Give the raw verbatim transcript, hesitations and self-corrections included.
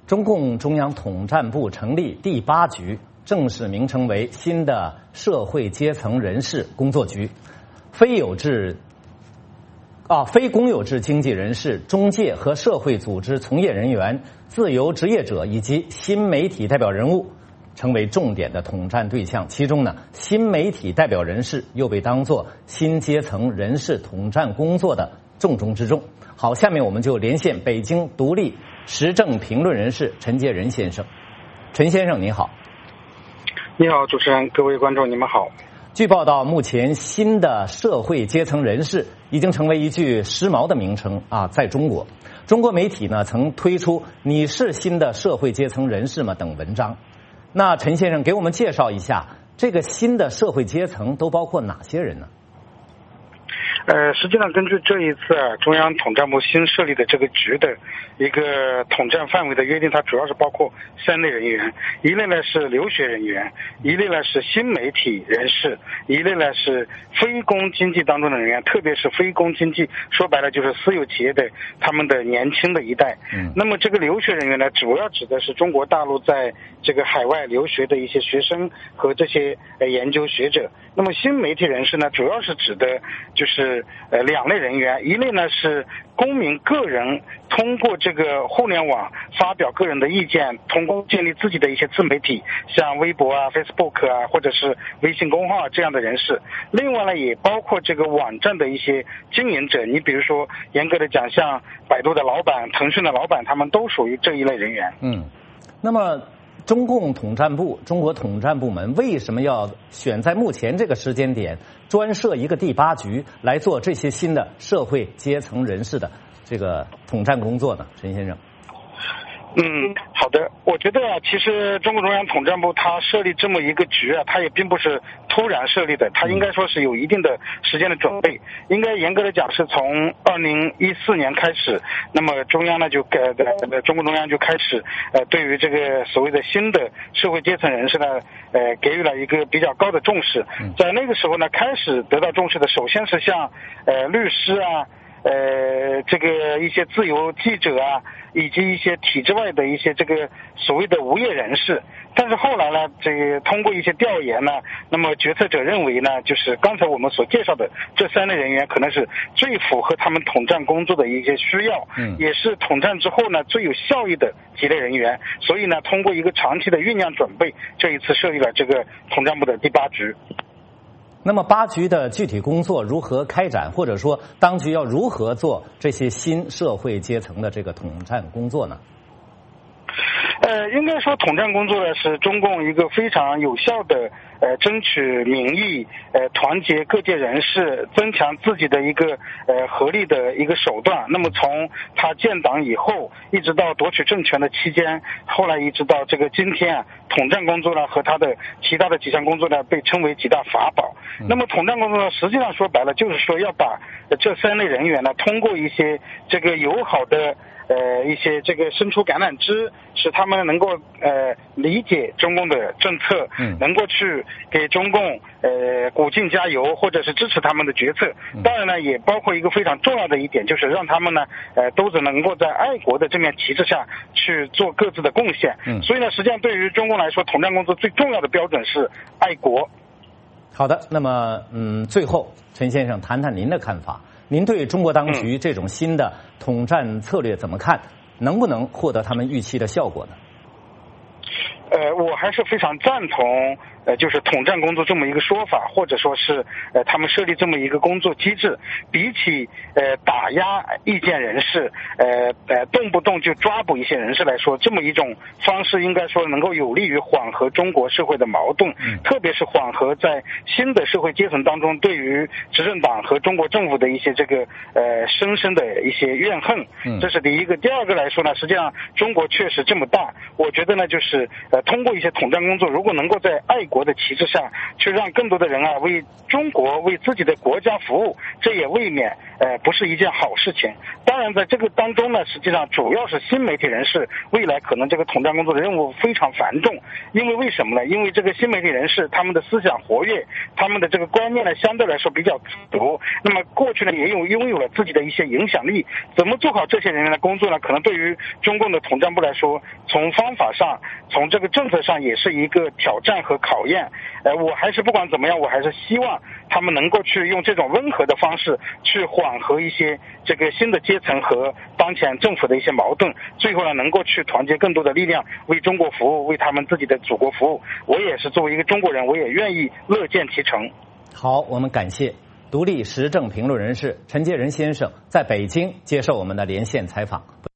中共中央统战部成立第八局，正式名称为新的社会阶层人士工作局，非有制啊非公有制经济人士、中介和社会组织从业人员、自由职业者以及新媒体代表人物成为重点的统战对象。其中呢，新媒体代表人士又被当作新阶层人士统战工作的重中之重。好，下面我们就连线北京独立时政评论人士陈介仁先生。陈先生你好。 你好，主持人，各位观众，你们好。 据报道，目前新的社会阶层人士已经成为一句时髦的名称啊，在中国，中国媒体呢曾推出“你是新的社会阶层人士吗”等文章。那陈先生给我们介绍一下，这个新的社会阶层都包括哪些人呢？ 呃，实际上根据这一次啊中央统战部新设立的这个局的一个统战范围的约定，它主要是包括三类人员，一类呢是留学人员，一类呢是新媒体人士，一类呢是非公经济当中的人员，特别是非公经济，说白了就是私有企业的他们的年轻的一代。嗯，那么这个留学人员呢，主要指的是中国大陆在这个海外留学的一些学生和这些呃研究学者。那么新媒体人士呢，主要是指的就是呃两类人员，一类呢是公民个人通过这个互联网发表个人的意见，通过建立自己的一些自媒体，像微博啊 Facebook 啊或者是微信公号啊这样的人士。另外呢也包括这个网站的一些经营者，你比如说严格的讲，像百度的老板、腾讯的老板，他们都属于这一类人员。 嗯，那么中共统战部、中国统战部门为什么要选在目前这个时间点专设一个第八局来做这些新的社会阶层人士的这个统战工作呢？陈先生。 嗯，好的。我觉得啊，其实中共中央统战部它设立这么一个局啊，它也并不是突然设立的，它应该说是有一定的时间的准备。应该严格的讲，是从二零一四年开始，那么中央呢就给呃中共中央就开始呃对于这个所谓的新的社会阶层人士呢呃给予了一个比较高的重视。在那个时候呢，开始得到重视的，首先是像呃律师啊。呃，这个一些自由记者啊，以及一些体制外的一些这个所谓的无业人士。但是后来呢，这个通过一些调研呢，那么决策者认为呢，就是刚才我们所介绍的这三类人员可能是最符合他们统战工作的一些需要，嗯，也是统战之后呢最有效益的几类人员。所以呢，通过一个长期的酝酿准备，这一次设立了这个统战部的第八局。 那么八局的具体工作如何开展，或者说当局要如何做这些新社会阶层的这个统战工作呢？ 呃，应该说统战工作呢是中共一个非常有效的呃争取民意、呃团结各界人士、增强自己的一个呃合力的一个手段。那么从他建党以后，一直到夺取政权的期间，后来一直到这个今天啊，统战工作呢和他的其他的几项工作呢被称为几大法宝。嗯、那么统战工作呢，实际上说白了就是说要把这三类人员呢，通过一些这个友好的。呃，一些这个伸出橄榄枝，使他们能够呃理解中共的政策，嗯，能够去给中共呃鼓劲加油，或者是支持他们的决策。当然呢，也包括一个非常重要的一点，就是让他们呢呃都是能够在爱国的这面旗帜下去做各自的贡献。嗯，所以呢，实际上对于中共来说，统战工作最重要的标准是爱国。 好的，那么嗯，最后陈先生谈谈您的看法。您对中国当局这种新的统战策略怎么看？能不能获得他们预期的效果呢？ 呃，我还是非常赞同呃，就是统战工作这么一个说法，或者说是呃，他们设立这么一个工作机制，比起呃打压意见人士，呃呃动不动就抓捕一些人士来说，这么一种方式应该说能够有利于缓和中国社会的矛盾，嗯、特别是缓和在新的社会阶层当中对于执政党和中国政府的一些这个呃深深的一些怨恨。嗯、这是第一个。第二个来说呢，实际上中国确实这么大，我觉得呢就是呃通过一些统战工作，如果能够在爱国的旗帜下去让更多的人啊为中国为自己的国家服务，这也未免呃，不是一件好事情。当然，在这个当中呢，实际上主要是新媒体人士未来可能这个统战工作的任务非常繁重。因为为什么呢？因为这个新媒体人士他们的思想活跃，他们的这个观念呢相对来说比较自由。那么过去呢也有拥有了自己的一些影响力。怎么做好这些人员的工作呢？可能对于中共的统战部来说，从方法上，从这个政策上也是一个挑战和考验。呃，我还是不管怎么样，我还是希望他们能够去用这种温和的方式去缓和一些这个新的阶层和当前政府的一些矛盾，最后呢能够去团结更多的力量，为中国服务，为他们自己的祖国服务。我也是作为一个中国人，我也愿意乐见其成。 好，我们感谢独立时政评论人士陈杰仁先生在北京接受我们的连线采访。